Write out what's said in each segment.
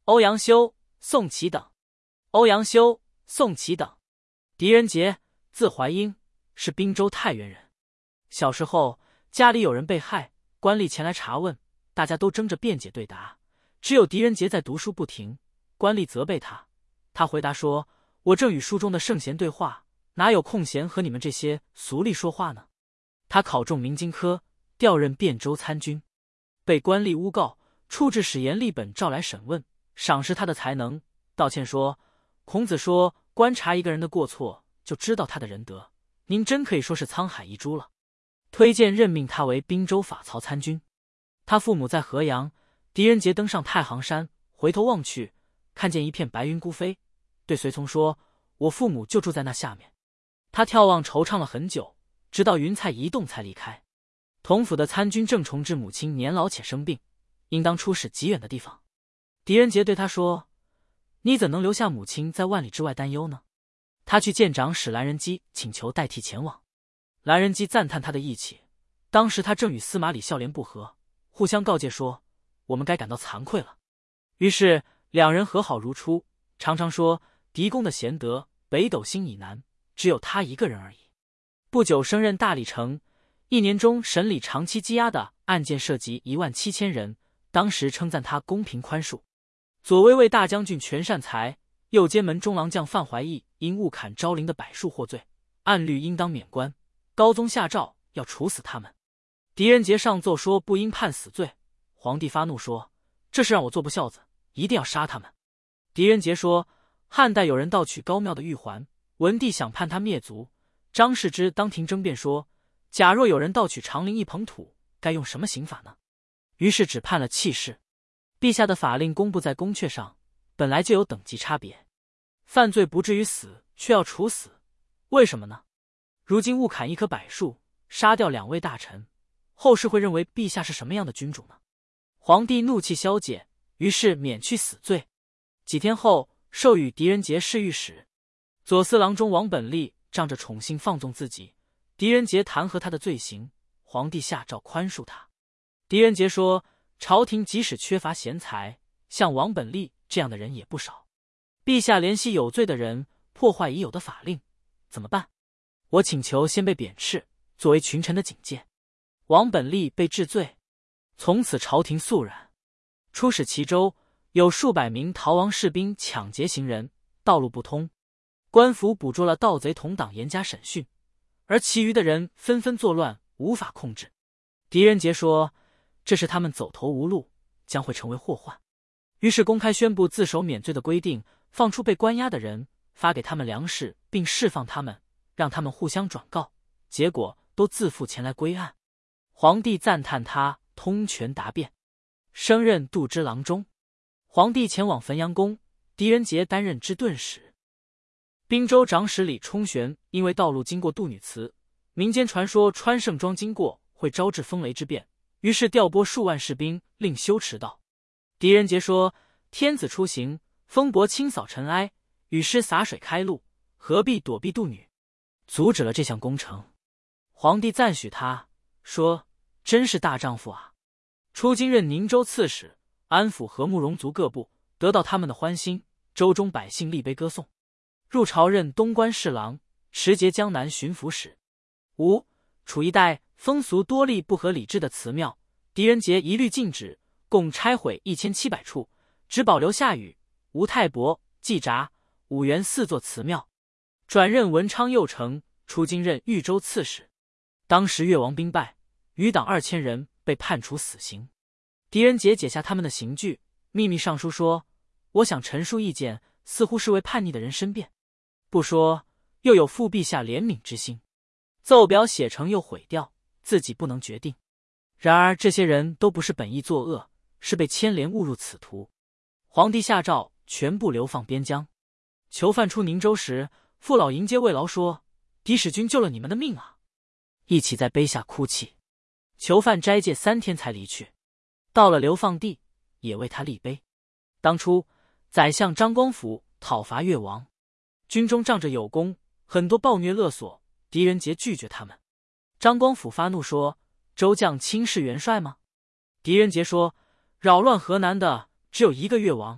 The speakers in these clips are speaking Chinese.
欧阳修、宋祁等。欧阳修、宋祁等。狄仁杰，字怀英，是滨州太原人。小时候家里有人被害，官吏前来查问，大家都争着辩解对答，只有狄仁杰在读书不停。官吏责备他，他回答说：“我正与书中的圣贤对话，哪有空闲和你们这些俗吏说话呢？”他考中明经科，调任汴州参军，被官吏诬告，处置使严立本召来审问，赏识他的才能，道歉说：“孔子说，观察一个人的过错，就知道他的仁德。您真可以说是沧海一珠了。”推荐任命他为滨州法曹参军。他父母在河阳，狄仁杰登上太行山，回头望去，看见一片白云孤飞，对随从说：“我父母就住在那下面。”他眺望惆怅了很久，直到云彩移动才离开。同府的参军郑重之母亲年老且生病，应当出使极远的地方。狄仁杰对他说：“你怎能留下母亲在万里之外担忧呢？”他去见长史蓝仁基，请求代替前往。蓝仁基赞叹他的义气，当时他正与司马李孝廉不和，互相告诫说：“我们该感到惭愧了。”于是两人和好如初，常常说狄公的贤德，北斗星以南只有他一个人而已。不久升任大理丞，1年中审理长期积压的案件涉及17000人，当时称赞他公平宽恕。左卫卫大将军全善才、右监门中郎将范怀义因误砍昭陵的柏树获罪，按律应当免官，高宗下诏要处死他们。狄仁杰上奏说不应判死罪，皇帝发怒说：“这是让我做不孝子，一定要杀他们。”狄仁杰说：“汉代有人盗取高庙的玉环，文帝想判他灭族。张世之当庭争辩说：假若有人盗取长陵一抔土，该用什么刑法呢？”于是只判了弃市。陛下的法令公布在宫阙上，本来就有等级差别，犯罪不至于死，却要处死，为什么呢？如今误砍一棵柏树，杀掉2位大臣，后世会认为陛下是什么样的君主呢？皇帝怒气消解，于是免去死罪。几天后，授予狄仁杰侍御史。左司郎中王本立仗着宠幸放纵自己，狄仁杰弹劾他的罪行，皇帝下诏宽恕他。狄仁杰说：“朝廷即使缺乏贤才，像王本立这样的人也不少。陛下怜惜有罪的人，破坏已有的法令，怎么办？我请求先被贬斥，作为群臣的警戒。”王本立被治罪，从此朝廷肃然。出使齐州，有数百名逃亡士兵抢劫行人，道路不通，官府捕捉了盗贼同党，严加审讯，而其余的人纷纷作乱，无法控制。狄仁杰说：“这是他们走投无路，将会成为祸患。”于是公开宣布自首免罪的规定，放出被关押的人，发给他们粮食，并释放他们，让他们互相转告，结果都自负前来归案。皇帝赞叹他通权达变，升任度支郎中。皇帝前往汾阳宫，狄仁杰担任知顿使。滨州长史李冲玄因为道路经过杜女祠，民间传说穿盛庄经过会招致风雷之变，于是调拨数万士兵令修驰道。狄仁杰说：“天子出行，风伯清扫尘埃，雨师洒水开路，何必躲避杜女？”阻止了这项工程。皇帝赞许他，说：“真是大丈夫啊！”出京任宁州刺史，安抚和睦戎族各部，得到他们的欢心，州中百姓立碑歌颂。入朝任东关侍郎，持节江南巡抚使。楚一带风俗多例不合礼制的祠庙，狄仁杰一律禁止，共拆毁1700处，只保留夏禹、吴太伯、季札、五原4座祠庙。转任文昌右丞，出京任豫州刺史。当时越王兵败，余党2000人被判处死刑。狄仁杰解下他们的刑具，秘密上书说：“我想陈述意见，似乎是为叛逆的人申辩，不说又有负陛下怜悯之心。奏表写成又毁掉，自己不能决定。然而这些人都不是本意作恶，是被牵连误入此途。”皇帝下诏全部流放边疆。囚犯出宁州时，父老迎接慰劳说：“狄使君救了你们的命啊！”一起在碑下哭泣。囚犯斋戒3天才离去。到了流放地，也为他立碑。当初宰相张光辅讨伐越王，军中仗着有功，很多暴虐勒索，狄仁杰拒绝他们。张光辅发怒说：“周将轻视元帅吗？”狄仁杰说：“扰乱河南的只有一个越王，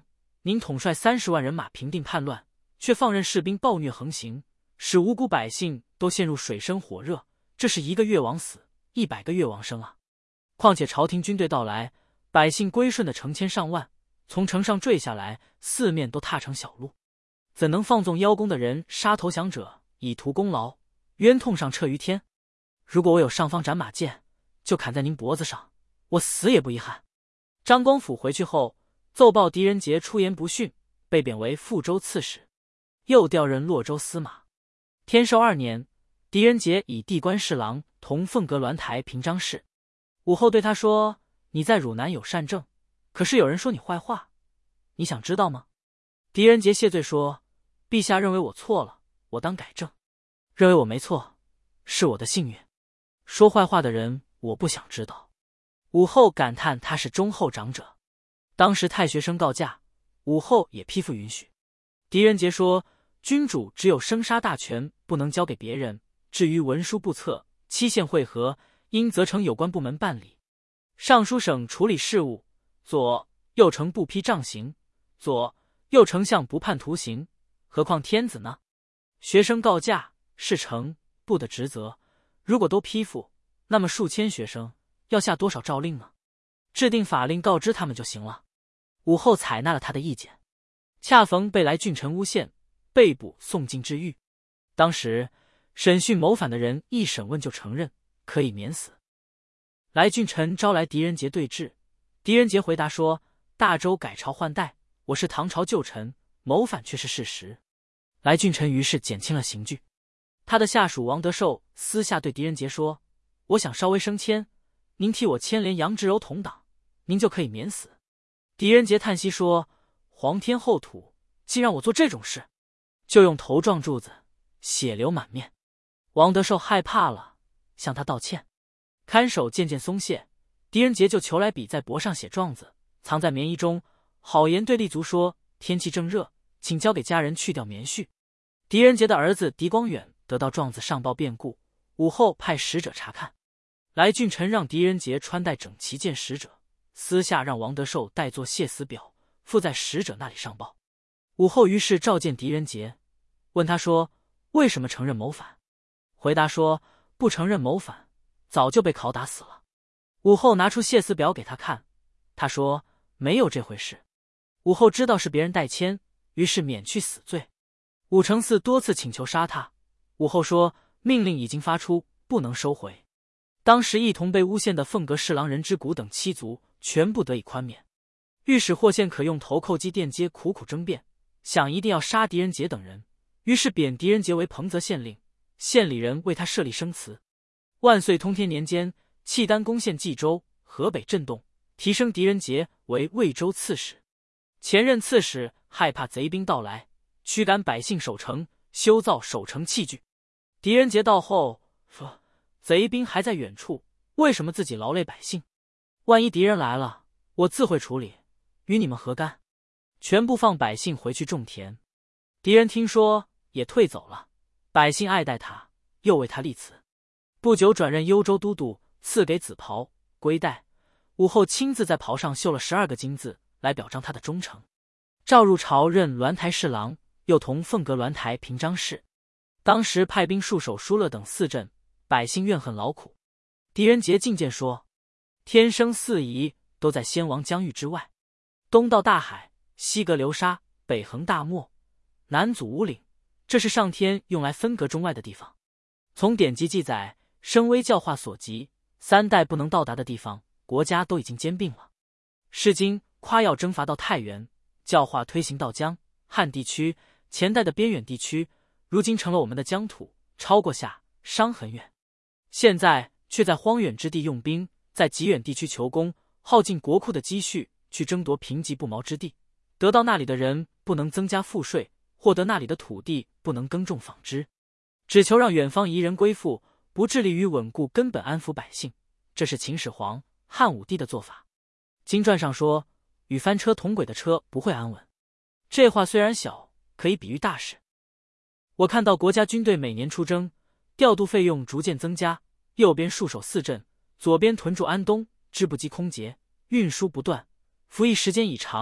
您统帅30万人马平定叛乱，却放任士兵暴虐横行，使无辜百姓都陷入水深火热，这是1个越王死，100个越王生啊！况且朝廷军队到来，百姓归顺的成千上万，从城上坠下来，四面都踏成小路，怎能放纵邀功的人杀投降者，以图功劳，冤痛上彻于天？如果我有尚方斩马剑，就砍在您脖子上，我死也不遗憾。张光辅回去后，奏报狄仁杰出言不逊，被贬为富州刺史，又调任洛州司马。天寿2年，狄仁杰以地官侍郎同凤阁鸾台平章事。武后对他说：“你在汝南有善政，可是有人说你坏话，你想知道吗？”狄仁杰谢罪说：“陛下认为我错了，我当改正；认为我没错，是我的幸运。说坏话的人，我不想知道。”武后感叹他是忠厚长者。当时太学生告假，武后也批复允许。狄仁杰说：“君主只有生杀大权，不能交给别人。至于文书簿册、期限会合，应责成有关部门办理。尚书省处理事务，左右丞不批杖刑，左右丞相不判徒刑，何况天子呢？学生告假是丞部的职责，如果都批复，那么数千学生要下多少诏令呢？制定法令告知他们就行了。”武后采纳了他的意见。恰逢被来俊臣诬陷，被捕送进治狱。当时审讯谋反的人一审问就承认，可以免死。来俊臣招来狄仁杰对质，狄仁杰回答说：“大周改朝换代，我是唐朝旧臣，谋反却是事实。”来俊臣于是减轻了刑具。他的下属王德寿私下对狄仁杰说：“我想稍微升迁，您替我牵连杨志柔同党，您就可以免死。”狄仁杰叹息说：“皇天厚土，竟让我做这种事，就用头撞柱子，血流满面。”王德寿害怕了，向他道歉。看守渐渐松懈，狄仁杰就求来笔在帛上写状子，藏在棉衣中，好言对立足说：“天气正热，请交给家人去掉棉絮。”狄仁杰的儿子狄光远得到状子上报变故，武后派使者查看。来俊臣让狄仁杰穿戴整齐见使者，私下让王德寿代作谢死表，附在使者那里上报。武后于是召见狄仁杰，问他说：“为什么承认谋反？”回答说：“不承认谋反，早就被拷打死了。”武后拿出谢死表给他看，他说：“没有这回事。”武后知道是别人代签，于是免去死罪。武承嗣多次请求杀他，武后说：“命令已经发出，不能收回。”当时一同被诬陷的凤阁侍郎任之谷等7族全部得以宽免。御史霍宪可用头扣机电接苦苦争辩，想一定要杀狄仁杰等人，于是贬狄仁杰为彭泽县令，县里人为他设立生祠。万岁通天年间，契丹攻陷冀州，河北震动，提升狄仁杰为魏州刺史。前任刺史害怕贼兵到来，驱赶百姓守城，修造守城器具。狄仁杰到后说：“贼兵还在远处，为什么自己劳累百姓？万一敌人来了，我自会处理，与你们何干？”全部放百姓回去种田。敌人听说也退走了，百姓爱戴他，又为他立祠。不久转任幽州都督，赐给紫袍圭带。武后亲自在袍上绣了12个金字，来表彰他的忠诚。赵入朝任鸾台侍郎，又同凤阁鸾台平章事。当时派兵戍守疏勒等4镇，百姓怨恨劳苦。狄仁杰进谏说：“天生4夷，都在先王疆域之外，东到大海，西隔流沙，北横大漠，南阻五岭，这是上天用来分隔中外的地方。从典籍记载，声威教化所及，3代不能到达的地方，国家都已经兼并了。是今夸要征伐到太原，教化推行到江汉地区，前代的边远地区，如今成了我们的疆土，超过夏商很远。现在却在荒远之地用兵，在极远地区求功，耗尽国库的积蓄去争夺贫瘠不毛之地，得到那里的人不能增加赋税，获得那里的土地不能耕种纺织，只求让远方夷人归附，不致力于稳固根本安抚百姓。这是秦始皇、汉武帝的做法。经传上说，与翻车同轨的车不会安稳。这话虽然小，可以比喻大事。我看到国家军队每年出征，调度费用逐渐增加，右边戍守4镇，左边屯驻安东，支不击空劫，运输不断，服役时间已长，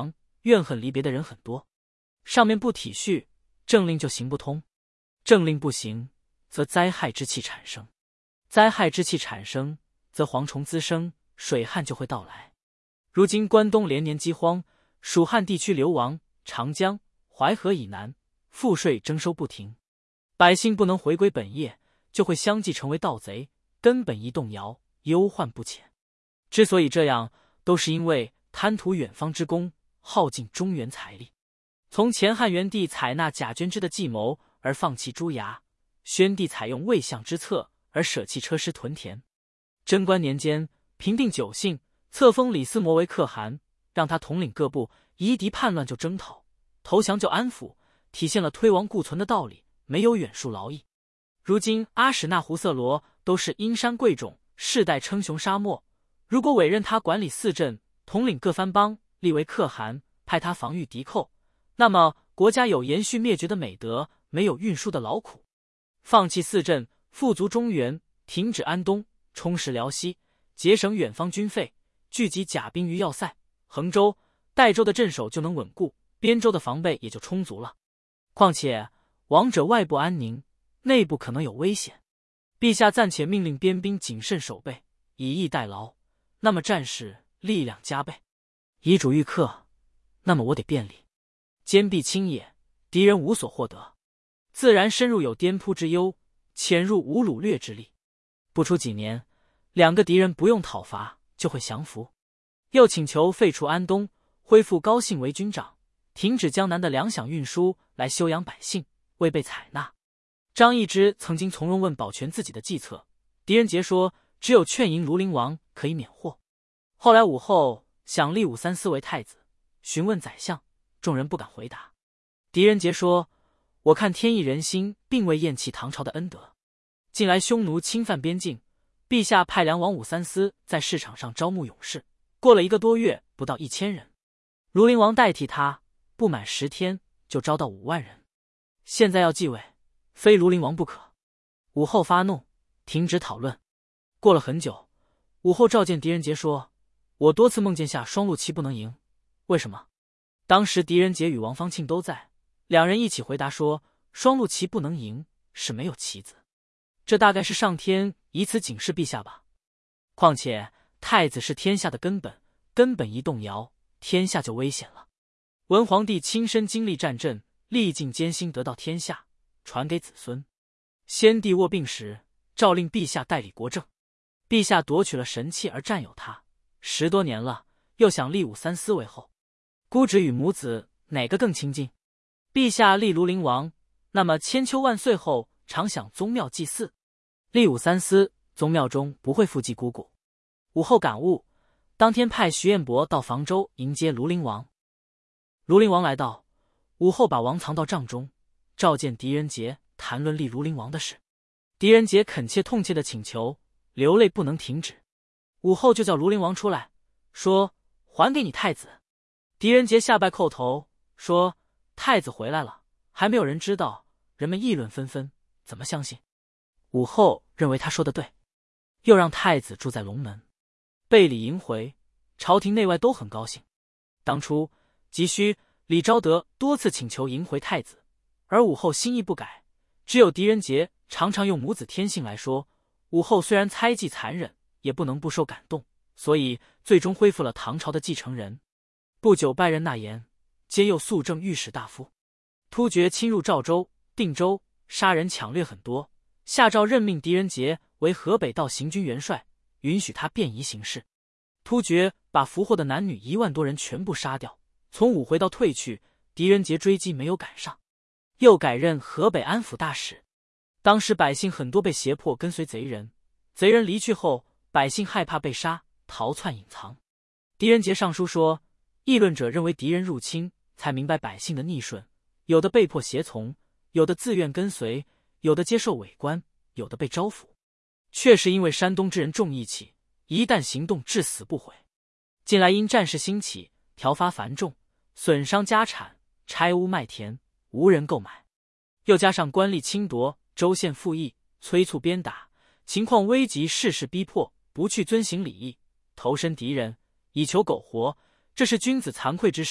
怨恨离别的人很多。上面不体恤，政令就行不通；政令不行，则灾害之气产生；灾害之气产生，则蝗虫滋生，水旱就会到来。如今关东连年饥荒，蜀汉地区流亡，长江、淮河以南赋税征收不停，百姓不能回归本业，就会相继成为盗贼，根本一动摇，忧患不浅。之所以这样，都是因为贪图远方之功，耗尽中原财力。从前汉元帝采纳贾捐之的计谋而放弃朱牙，宣帝采用魏相之策而舍弃车师屯田。贞观年间平定九姓，册封李思摩为可汗，让他统领各部，夷狄叛乱就征讨，投降就安抚，体现了推亡固存的道理，没有远戍劳役。如今阿史那胡色罗都是阴山贵种，世代称雄沙漠，如果委任他管理四镇，统领各藩邦，立为可汗，派他防御敌寇，那么国家有延续灭绝的美德，没有运输的劳苦。放弃四镇，富足中原，停止安东，充实辽西，节省远方军费，聚集甲兵于要塞、衡州、代州的镇守就能稳固，边州的防备也就充足了。况且亡者外部安宁，内部可能有危险，陛下暂且命令边兵谨慎守备，以逸待劳，那么战士力量加倍。遗嘱欲克，那么我得便利。坚壁清野，敌人无所获得，自然深入有颠扑之忧，潜入无掳掠之力。不出几年，两个敌人不用讨伐就会降服。又请求废除安东，恢复高信为军长，停止江南的粮饷运输，来休养百姓，未被采纳。张易之曾经从容问保全自己的计策，狄仁杰说只有劝迎庐陵王可以免祸。后来武后想立武三思为太子，询问宰相，众人不敢回答。狄仁杰说，我看天意人心，并未厌弃唐朝的恩德。近来匈奴侵犯边境，陛下派梁王武三思在市场上招募勇士，过了1个多月，不到1000人。庐陵王代替他，不满10天就招到5万人。现在要继位，非庐陵王不可。武后发怒，停止讨论。过了很久，武后召见狄仁杰说，我多次梦见下双陆旗不能赢，为什么？当时狄仁杰与王方庆都在，两人一起回答说，双陆旗不能赢，是没有旗子。这大概是上天以此警示陛下吧。况且太子是天下的根本，根本一动摇，天下就危险了。文皇帝亲身经历战阵，历尽艰辛得到天下，传给子孙。先帝卧病时，诏令陛下代理国政，陛下夺取了神器而占有他，10多年了，又想立武三思为后。姑侄与母子哪个更亲近？陛下立庐陵王，那么千秋万岁后常享宗庙祭祀；立武三思，宗庙中不会复祭姑姑。武后感悟，当天派徐彦博到房州迎接庐陵王。庐陵王来到，武后把王藏到帐中，召见狄仁杰，谈论立庐陵王的事。狄仁杰恳切痛切的请求，流泪不能停止。武后就叫庐陵王出来，说还给你太子。狄仁杰下拜叩头，说太子回来了，还没有人知道，人们议论纷纷，怎么相信？武后认为他说的对，又让太子住在龙门，备礼迎回，朝廷内外都很高兴。当初急需李昭德多次请求迎回太子，而武后心意不改，只有狄仁杰常常用母子天性来说，武后虽然猜忌残忍，也不能不受感动，所以最终恢复了唐朝的继承人。不久拜任纳言，兼右肃正御史大夫。突厥侵入赵州、定州，杀人抢掠很多，下诏任命狄仁杰为河北道行军元帅，允许他便宜行事。突厥把俘获的男女1万多人全部杀掉，从武回道退去，狄仁杰追击没有赶上，又改任河北安抚大使。当时百姓很多被胁迫跟随贼人，贼人离去后，百姓害怕被杀，逃窜隐藏。狄仁杰上书说，议论者认为敌人入侵，才明白百姓的逆顺，有的被迫胁从，有的自愿跟随，有的接受委官，有的被招抚。确实因为山东之人重义气，一旦行动至死不悔。近来因战事兴起，条发繁重，损伤家产，拆屋卖田，无人购买。又加上官吏侵夺，州县赋役，催促鞭打，情况危急，事事逼迫，不去遵行礼义，投身敌人，以求苟活，这是君子惭愧之事，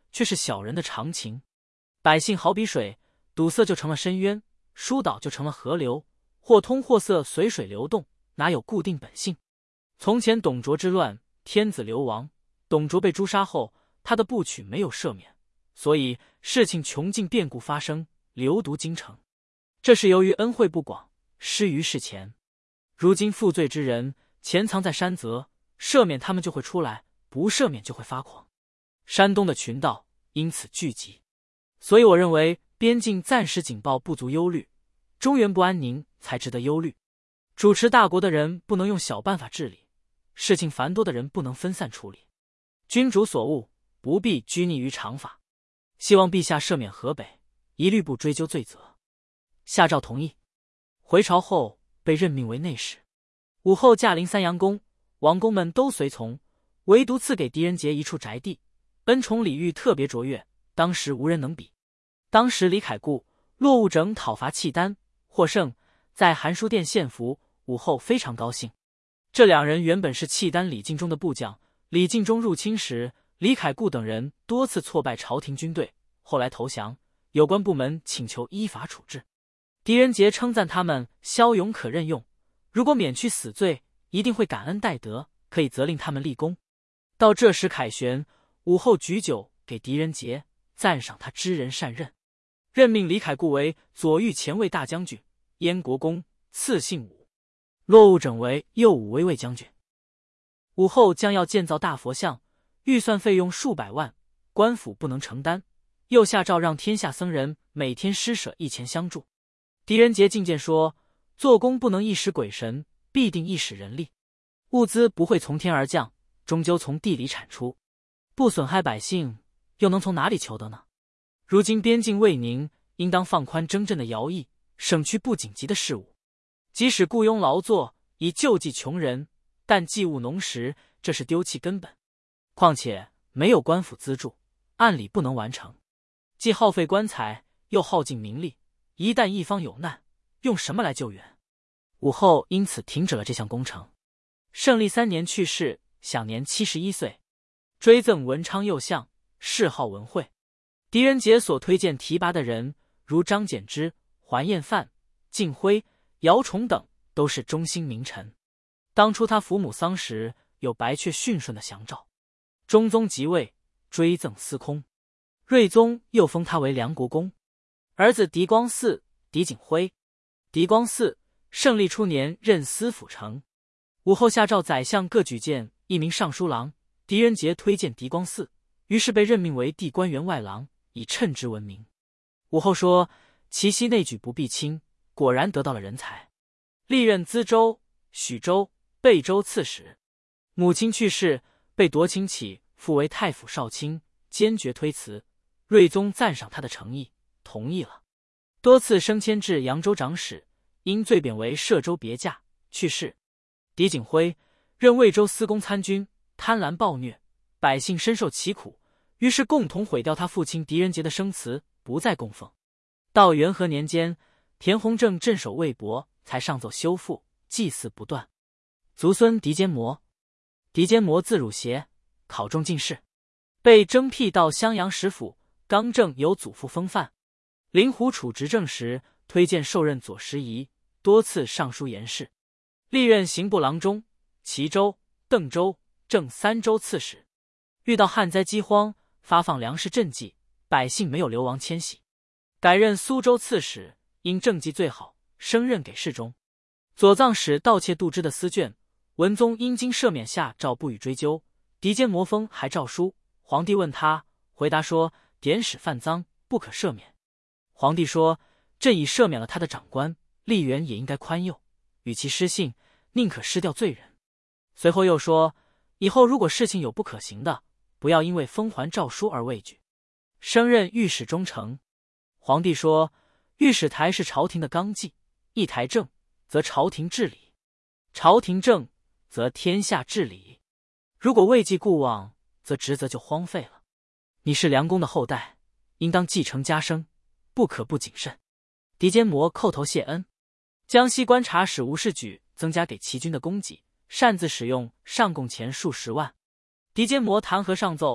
却是小人的常情。百姓好比水，堵塞就成了深渊，疏导就成了河流，或通或塞，随水流动，哪有固定本性？从前董卓之乱，天子流亡，董卓被诛杀后，他的部曲没有赦免，所以事情穷尽，变故发生，流毒京城。这是由于恩惠不广，失于事前。如今负罪之人潜藏在山泽，赦免他们就会出来，不赦免就会发狂。山东的群盗因此聚集，所以我认为边境暂时警报不足忧虑，中原不安宁才值得忧虑。主持大国的人不能用小办法治理，事情繁多的人不能分散处理。君主所务，不必拘泥于常法。希望陛下赦免河北，一律不追究罪责。下诏同意。回朝后被任命为内史。武后驾临三阳宫，王公们都随从，唯独赐给狄仁杰一处宅地，恩宠礼遇特别卓越，当时无人能比。当时李凯固、骆务整讨伐契丹，获胜，在寒书殿献俘，武后非常高兴。这两人原本是契丹李敬忠的部将，李敬忠入侵时，李凯固等人多次挫败朝廷军队，后来投降，有关部门请求依法处置。狄仁杰称赞他们骁勇可任用，如果免去死罪，一定会感恩戴德，可以责令他们立功。到这时凯旋，武后举酒给狄仁杰，赞赏他知人善任，任命李凯固为左御前卫大将军、燕国公，赐姓武；骆务整为右武威卫将军。武后将要建造大佛像，预算费用数百万，官府不能承担，又下诏让天下僧人每天施舍1000相助。狄仁杰进谏说，做工不能一时鬼神，必定一使人力，物资不会从天而降，终究从地里产出，不损害百姓，又能从哪里求得呢？如今边境未宁，应当放宽征镇的徭役，省去不紧急的事务。即使雇佣劳作，以救济穷人，但祭物农时，这是丢弃根本。况且没有官府资助，按理不能完成，既耗费官财，又耗尽民力，一旦一方有难，用什么来救援？武后因此停止了这项工程。圣历3年去世，享年71岁。追赠文昌右相，谥号文惠。狄仁杰所推荐提拔的人，如张柬之、桓彦范、靳辉、姚崇等，都是忠心名臣。当初他父母丧时，有白雀驯顺的祥兆。中宗即位，追赠司空。睿宗又封他为梁国公。儿子狄光嗣、狄景辉。狄光嗣圣历初年任司府丞。武后下诏宰相各举荐一名尚书郎，狄仁杰推荐狄光嗣，于是被任命为地官员外郎，以称职闻名。武后说，祁溪内举不避亲，果然得到了人才。历任资州、许州、贝州刺史。母亲去世，被夺亲起，复为太府少卿，坚决推辞。睿宗赞赏他的诚意，同意了。多次升迁至扬州长史，因罪贬为摄州别驾，去世。狄景辉任魏州司功参军，贪婪暴虐，百姓深受其苦，于是共同毁掉他父亲狄仁杰的生祠，不再供奉。到元和年间，田弘正镇守魏博，才上奏修复，祭祀不断。族孙狄坚摩。狄坚摩字汝协，考中进士，被征辟到襄阳使府，刚正有祖父风范。令狐处执政时，推荐受任左拾遗，多次上书言事。历任刑部郎中、齐州、邓州、正3州刺史。遇到旱灾饥荒，发放粮食赈济，百姓没有流亡迁徙。改任苏州刺史，因政绩最好，升任给事中。左藏使盗窃杜之的私卷，文宗因经赦免下诏不予追究。狄坚摩封还诏书，皇帝问他，回答说典史犯赃，不可赦免。皇帝说，朕已赦免了他的长官，吏员也应该宽宥，与其失信，宁可失掉罪人。随后又说，以后如果事情有不可行的，不要因为封还诏书而畏惧。升任御史中丞。皇帝说，御史台是朝廷的纲纪，一台正，则朝廷治理；朝廷正，则天下治理。如果未记顾望，则职责就荒废了。你是梁公的后代，应当继承家声，不可不谨慎。狄坚摩叩头谢恩。江西观察使吴世举增加给齐军的供给，擅自使用，上贡钱数10万。狄坚摩弹劾上奏，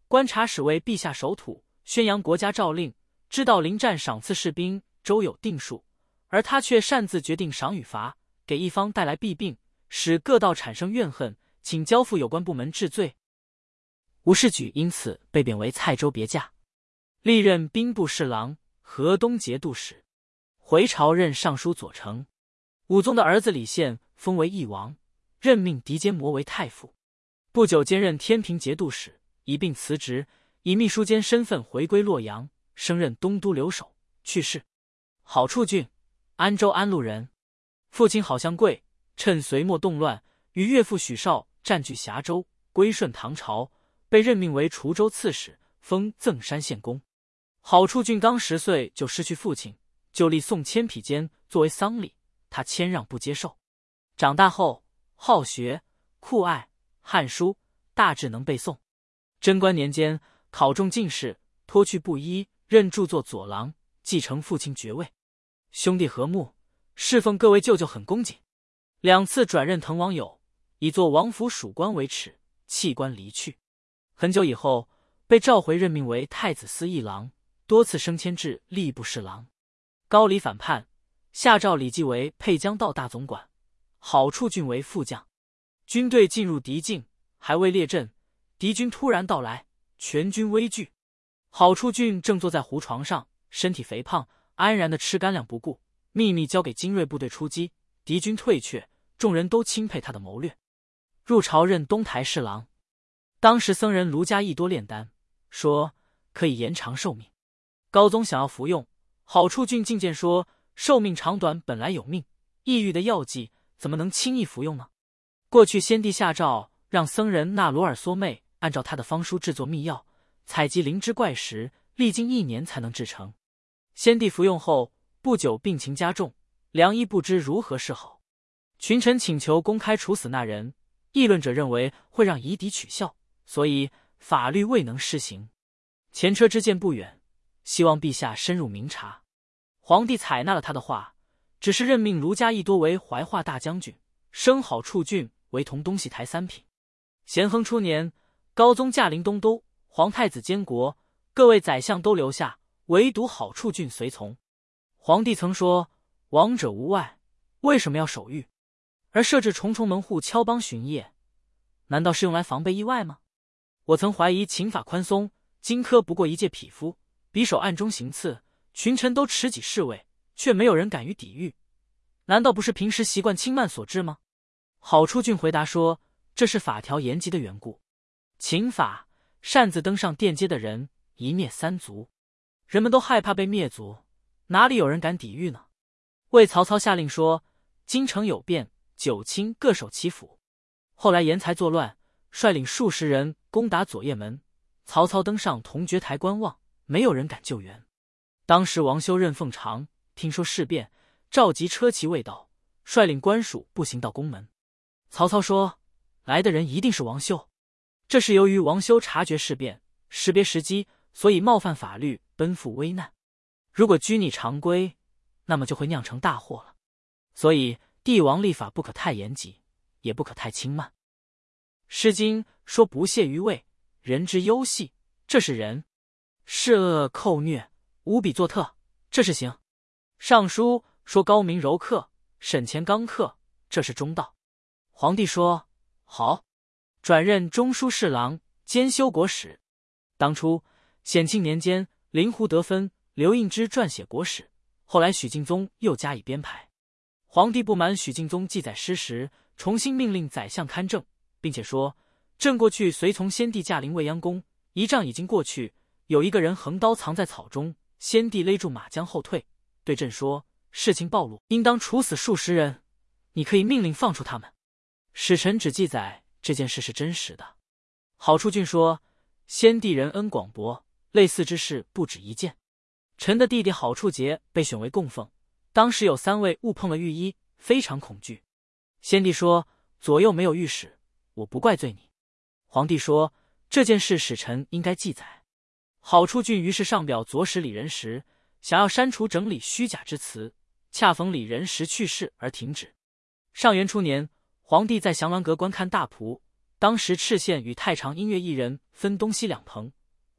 观察使为陛下守土，宣扬国家诏令，知道临战赏赐士兵周有定数，而他却擅自决定赏与罚，给一方带来弊病，使各道产生怨恨，请交付有关部门治罪。吴士举因此被贬为蔡州别驾，历任兵部侍郎、河东节度使，回朝任尚书左丞。武宗的儿子李宪封为义王，任命狄坚摩为太傅，不久兼任天平节度使，一并辞职，以秘书监身份回归洛阳，升任东都留守，去世。郝处俊，安州安陆人，父亲郝相贵趁隋末动乱，与岳父许绍占据峡州，归顺唐朝，被任命为滁州刺史，封赠山县公。郝处俊刚10岁就失去父亲，就立宋谦否监作为丧礼，他谦让不接受。长大后好学，酷爱《汉书》，大致能背诵。贞观年间考中进士，脱去布衣，任著作左郎，继承父亲爵位。兄弟和睦，侍奉各位舅舅很恭谨。2次转任滕王友，以作王府属官为耻，弃官离去。很久以后被召回，任命为太子司议郎，多次升迁至吏部侍郎。高丽反叛，下诏李继为沛江道大总管，郝处俊为副将。军队进入敌境，还未列阵，敌军突然到来，全军危惧。郝处俊正坐在胡床上，身体肥胖，安然地吃干粮不顾，秘密交给精锐部队出击，敌军退却，众人都钦佩他的谋略。入朝任东台侍郎。当时僧人卢家益多炼丹，说可以延长寿命。高宗想要服用，郝处俊进谏说，寿命长短本来有命，抑郁的药剂怎么能轻易服用呢？过去先帝下诏让僧人纳罗尔梭妹按照他的方书制作秘药，采集灵芝怪石，历经1年才能制成。先帝服用后不久病情加重，良医不知如何是好。群臣请求公开处死那人，议论者认为会让夷狄取笑，所以法律未能施行。前车之鉴不远，希望陛下深入明察。皇帝采纳了他的话，只是任命卢家益多为怀化大将军，升郝处俊为同东西台3品。咸亨初年，高宗驾临东都，皇太子监国，各位宰相都留下，唯独郝处俊随从。皇帝曾说，王者无外，为什么要守御？而设置重重门户敲帮巡夜，难道是用来防备意外吗？我曾怀疑刑法宽松，荆轲不过一介匹夫，匕首暗中行刺，群臣都持己侍卫，却没有人敢于抵御，难道不是平时习惯轻慢所致吗？郝处俊回答说，这是法条严极的缘故。秦法擅自登上殿阶的人，一灭3族，人们都害怕被灭族，哪里有人敢抵御呢？为曹操下令说，京城有变，9卿各守其府。后来严才作乱，率领数十人攻打左掖门，曹操登上铜爵台观望，没有人敢救援。当时王修任奉常，听说事变，召集车骑未到，率领官属步行到宫门。曹操说，来的人一定是王修。这是由于王修察觉事变，识别时机，所以冒犯法律，奔赴危难。如果拘泥常规，那么就会酿成大祸了。所以帝王立法不可太严谨，也不可太轻慢。诗经说不屑于位，人之忧细，这是仁；恃恶寇虐，无比作特，这是行。尚书说高明柔克，审前刚克，这是中道。皇帝说好，转任中书侍郎，兼修国史。当初显庆年间，临湖得分，刘应之撰写国史，后来许敬宗又加以编排。皇帝不满许敬宗记载失实，重新命令宰相勘正，并且说，朕过去随从先帝驾临未央宫，一仗已经过去，有一个人横刀藏在草中，先帝勒住马缰后退，对朕说，事情暴露，应当处死数十人，你可以命令放出他们。史臣只记载这件事是真实的。郝处俊说，先帝仁恩广博，类似之事不止一件。臣的弟弟郝处节被选为供奉，当时有3位误碰了御医，非常恐惧。先帝说，左右没有御史，我不怪罪你。皇帝说，这件事使臣应该记载。郝处俊于是上表左使李仁时，想要删除整理虚假之词，恰逢李仁时去世而停止。上元初年，皇帝在降鸾阁观看大蒲，当时敕县与太常音乐艺人分东西2棚，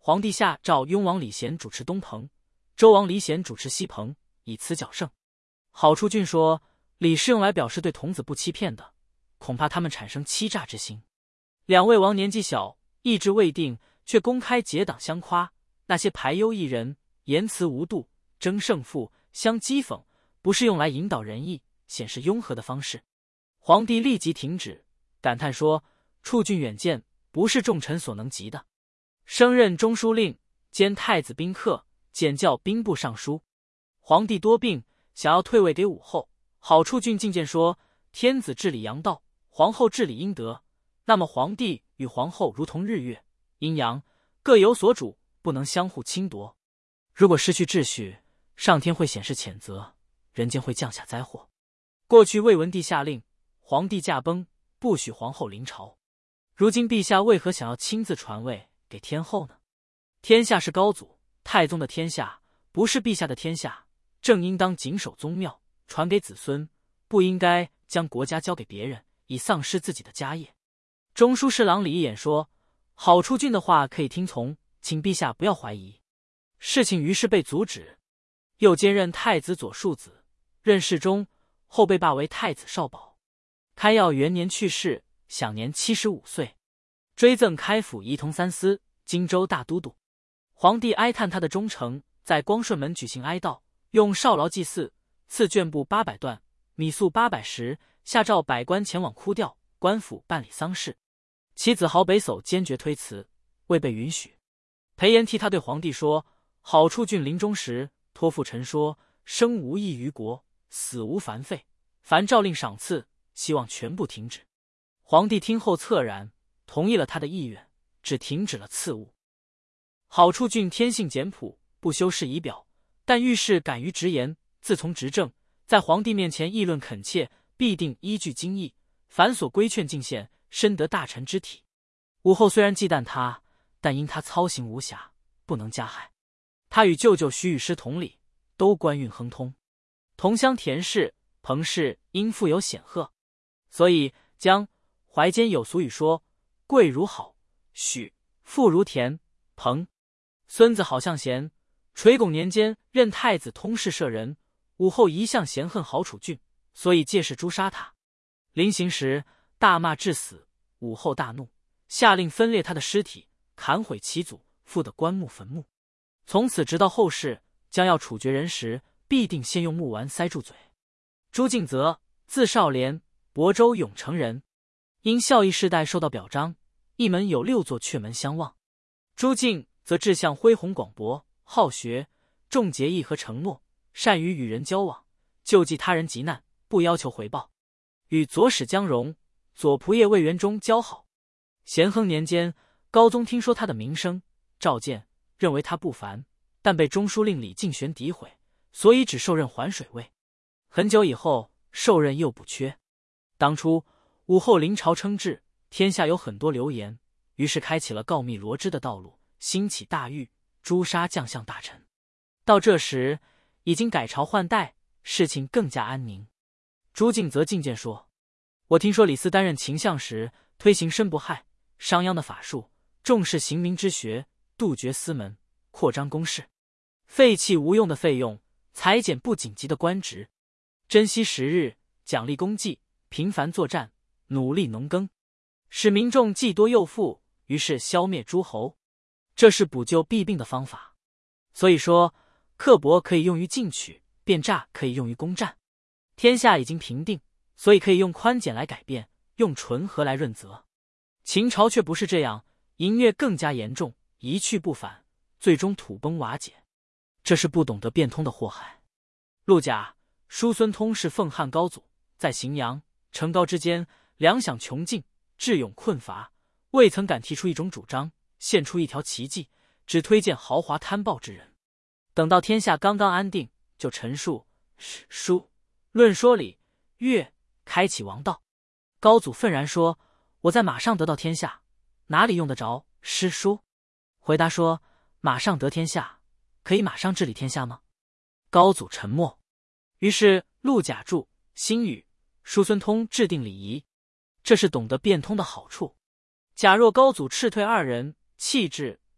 皇帝下诏雍王李贤主持东彭，周王李显主持西彭，以此矫胜。郝处俊说，礼是用来表示对童子不欺骗的，恐怕他们产生欺诈之心。两位王年纪小，意志未定，却公开结党相夸，那些排忧艺人，言辞无度，争胜负，相讥讽，不是用来引导仁义，显示雍和的方式。皇帝立即停止，感叹说，处俊远见，不是众臣所能及的。升任中书令，兼太子宾客，检校兵部尚书。皇帝多病，想要退位给武后，郝处俊进谏说，天子治理阳道，皇后治理阴德，那么皇帝与皇后如同日月阴阳，各有所主，不能相互侵夺。如果失去秩序，上天会显示谴责，人间会降下灾祸。过去魏文帝下令，皇帝驾崩，不许皇后临朝，如今陛下为何想要亲自传位给天后呢？天下是高祖太宗的天下，不是陛下的天下，正应当谨守宗庙，传给子孙，不应该将国家交给别人，以丧失自己的家业。中书侍郎李义眼说，郝处俊的话可以听从，请陛下不要怀疑。事情于是被阻止。又兼任太子左庶子，任侍中，后被罢为太子少保。开耀元年去世，享年75岁，追赠开府仪同三司、荆州大都督。皇帝哀叹他的忠诚，在光顺门举行哀悼，用少劳祭祀，赐绢布800段，米粟800石，下诏百官前往哭吊，官府办理丧事。其子郝北叟坚决推辞，未被允许。裴炎替他对皇帝说，郝处俊临终时托付臣说，生无益于国，死无烦费，凡诏令赏赐，希望全部停止。皇帝听后恻然，同意了他的意愿，只停止了赐物。郝处俊天性简朴，不修饰仪表，但遇事敢于直言，自从执政，在皇帝面前议论恳切，必定依据经义，凡所规劝进献，深得大臣之体。武后虽然忌惮他，但因他操行无瑕，不能加害。他与舅舅徐与师同理，都官运亨通。同乡田氏、彭氏因富有显赫，所以将淮间有俗语说，贵如郝、许，富如田、彭。孙子郝向贤，垂拱年间任太子通事舍人，武后一向嫌恨郝处俊，所以借势诛杀他。临行时大骂致死，武后大怒，下令分裂他的尸体，砍毁其祖父的棺木坟墓。从此直到后世，将要处决人时，必定先用木丸塞住嘴。朱敬则，字少廉，亳州永城人，因孝义世代受到表彰，一门有6座阙门相望。朱敬则志向恢宏广博，好学，重节义和承诺，善于与人交往，救济他人急难，不要求回报。与左史江荣、左仆射魏元忠交好。咸亨年间，高宗听说他的名声，召见，认为他不凡，但被中书令李敬玄诋毁，所以只受任环水尉。很久以后，受任又补缺。当初武后临朝称制，天下有很多流言，于是开启了告密罗织的道路，兴起大狱，诛杀将相大臣。到这时，已经改朝换代，事情更加安宁。朱敬则进谏说，我听说李斯担任秦相时，推行申不害、商鞅的法术，重视刑民之学，杜绝私门，扩张公事，废弃无用的费用，裁减不紧急的官职，珍惜时日，奖励功绩，频繁作战，努力农耕，使民众既多又富，于是消灭诸侯。这是补救弊病的方法。所以说，刻薄可以用于进取，变诈可以用于攻占。天下已经平定，所以可以用宽简来改变，用纯和来润泽。秦朝却不是这样，淫虐更加严重，一去不返，最终土崩瓦解。这是不懂得变通的祸害。陆贾、叔孙通是奉汉高祖，在荥阳、成皋之间，粮饷穷尽，智勇困乏，未曾敢提出一种主张，献出一条奇迹，只推荐豪华贪暴之人。等到天下刚刚安定，就陈述史书，论说礼乐，开启王道。高祖愤然说，我在马上得到天下，哪里用得着诗书？回答说，马上得天下，可以马上治理天下吗？高祖沉默。于是陆贾著新语，叔孙通制定礼仪。这是懂得变通的好处。假若高祖斥退2人，弃置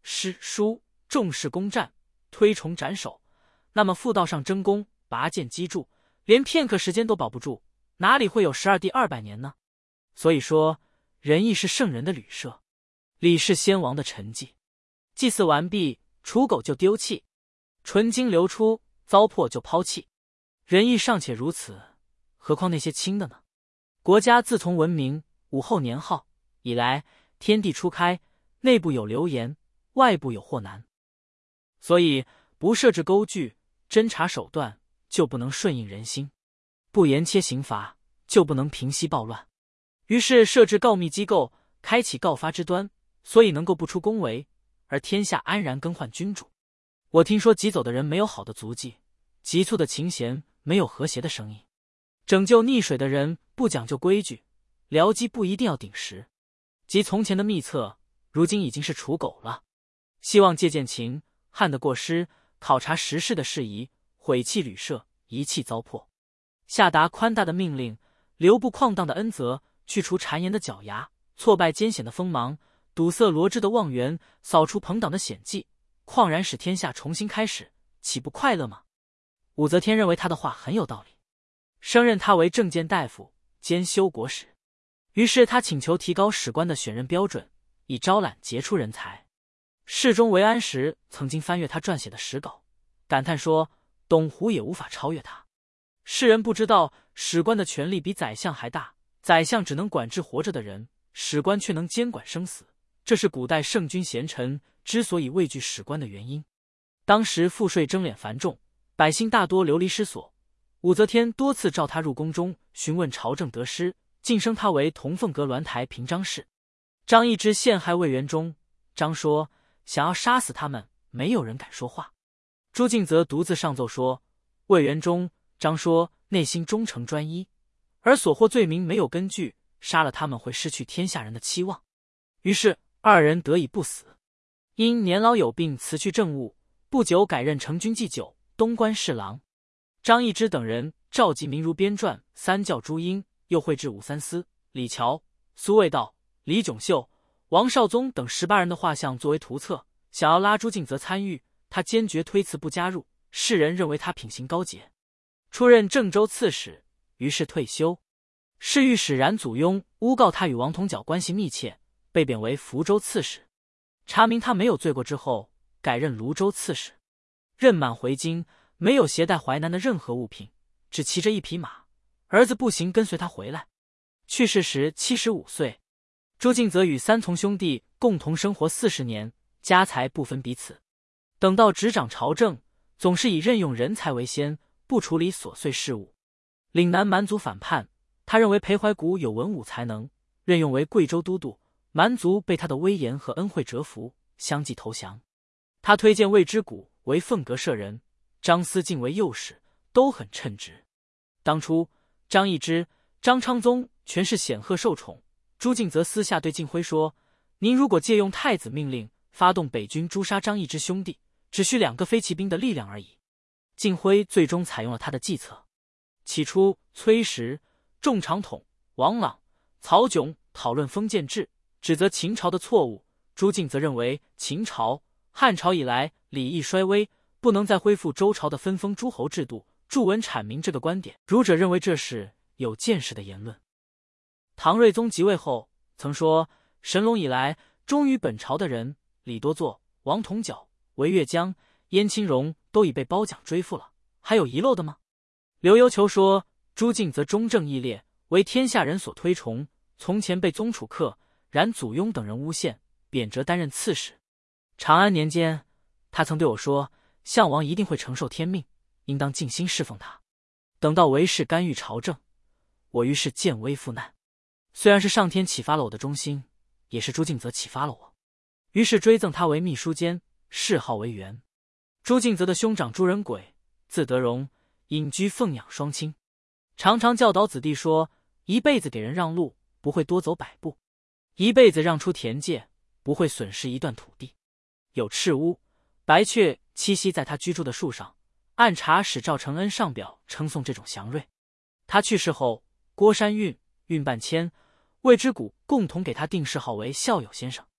诗书重视攻战，推崇斩首，那么妇道上争功，拔剑击柱，连片刻时间都保不住，哪里会有12帝200年呢？所以说，仁义是圣人的旅舍，礼是先王的沉寂。祭祀完毕，刍狗就丢弃，纯精流出，糟粕就抛弃。仁义尚且如此，何况那些轻的呢？国家自从文明武后年号以来，天地初开，内部有流言，外部有祸难，所以不设置钩具侦查手段，就不能顺应人心；不严切刑罚，就不能平息暴乱。于是设置告密机构，开启告发之端，所以能够不出宫闱，而天下安然更换君主。我听说急走的人没有好的足迹，急促的琴弦没有和谐的声音，拯救溺水的人不讲究规矩，僚机不一定要顶时。即从前的密策，如今已经是刍狗了。希望借鉴秦汉的过失，考察时事的事宜，毁弃旅舍，遗弃糟粕，下达宽大的命令，留不旷荡的恩泽，去除谗言的脚牙，挫败艰险的锋芒，堵塞罗织的妄源，扫除朋党的险迹，旷然使天下重新开始，岂不快乐吗？武则天认为他的话很有道理，升任他为正谏大夫兼修国史。于是他请求提高史官的选任标准，以招揽杰出人才。世宗韦安石曾经翻阅他撰写的史稿，感叹说，董狐也无法超越他。世人不知道史官的权力比宰相还大，宰相只能管制活着的人，史官却能监管生死，这是古代圣君贤臣之所以畏惧史官的原因。当时赋税征敛繁重，百姓大多流离失所，武则天多次召他入宫中询问朝政得失，晋升他为同凤阁鸾台平章事。张易之陷害魏元忠，张说想要杀死他们，没有人敢说话。朱敬则独自上奏说，魏元忠、张说内心忠诚专一，而所获罪名没有根据，杀了他们会失去天下人的期望。于是二人得以不死。因年老有病辞去政务，不久改任成军祭酒、东关侍郎。张易之等人召集民儒编撰三教诸因，又绘制武三思、李峤、苏味道、李炯秀、王绍宗等18人的画像作为图册，想要拉朱敬则参与，他坚决推辞不加入。世人认为他品行高洁，出任郑州刺史，于是退休。侍御史冉祖雍诬告他与王同角关系密切，被贬为福州刺史。查明他没有罪过之后，改任泸州刺史。任满回京，没有携带淮南的任何物品，只骑着一匹马，儿子步行跟随他回来。去世时75岁。朱敬则与三从兄弟共同生活40年，家财不分彼此。等到执掌朝政，总是以任用人才为先，不处理琐碎事务。岭南蛮族反叛，他认为裴怀古有文武才能，任用为贵州都督，蛮族被他的威严和恩惠折服，相继投降。他推荐魏之古为凤阁舍人，张思敬为右使，都很称职。当初张易之、张昌宗全是显赫受宠，朱敬则私下对敬辉说，您如果借用太子命令发动北军诛杀张易之兄弟，只需2个飞骑兵的力量而已。敬辉最终采用了他的计策。起初崔实、仲长统、王朗、曹炯讨论封建制，指责秦朝的错误。朱敬则认为秦朝、汉朝以来礼义衰微，不能再恢复周朝的分封诸侯制度，著文阐明这个观点。儒者认为这是有见识的言论。唐睿宗即位后曾说，神龙以来忠于本朝的人，李多作、王同角、韦月江、燕青荣都已被褒奖追复了，还有遗漏的吗？刘幽求说，朱敬则忠正义烈，为天下人所推崇，从前被宗楚客、冉祖雍等人诬陷，贬谪担任刺史。长安年间，他曾对我说，项王一定会承受天命，应当尽心侍奉他。等到韦氏干预朝政，我于是见危赴难。虽然是上天启发了我的忠心，也是朱敬则启发了我，于是追赠他为秘书监，谥号为元。朱敬则的兄长朱仁轨，字德荣，隐居奉养双亲，常常教导子弟说，一辈子给人让路，不会多走100步；一辈子让出田界，不会损失一段土地。有赤乌、白雀栖息在他居住的树上，按察使赵承恩上表称颂这种祥瑞。他去世后，郭山运、运半谦、魏之古共同给他定谥号为孝友先生。